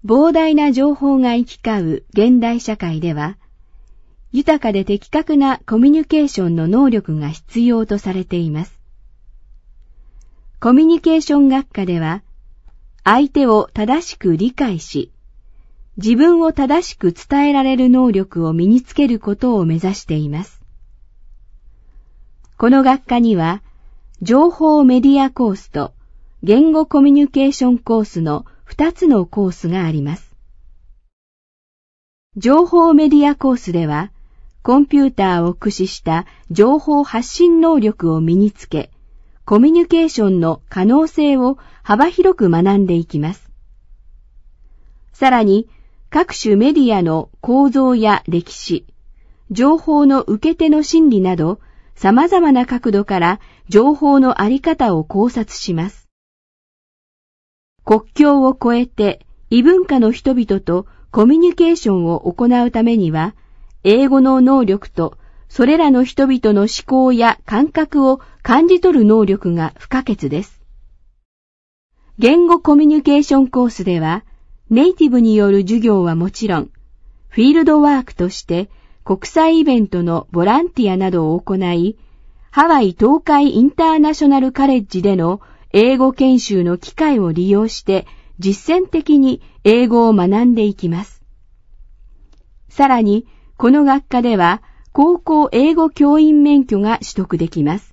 膨大な情報が行き交う現代社会では、豊かで的確なコミュニケーションの能力が必要とされています。コミュニケーション学科では、相手を正しく理解し、自分を正しく伝えられる能力を身につけることを目指しています。この学科には、情報メディアコースと言語コミュニケーションコースの2つのコースがあります。情報メディアコースでは、コンピューターを駆使した情報発信能力を身につけ、コミュニケーションの可能性を幅広く学んでいきます。さらに、各種メディアの構造や歴史、情報の受け手の心理など、様々な角度から情報のあり方を考察します。国境を越えて異文化の人々とコミュニケーションを行うためには、英語の能力とそれらの人々の思考や感覚を感じ取る能力が不可欠です。言語コミュニケーションコースでは、ネイティブによる授業はもちろん、フィールドワークとして国際イベントのボランティアなどを行い、ハワイ東海インターナショナルカレッジでの英語研修の機会を利用して実践的に英語を学んでいきます。さらに、この学科では高校英語教員免許が取得できます。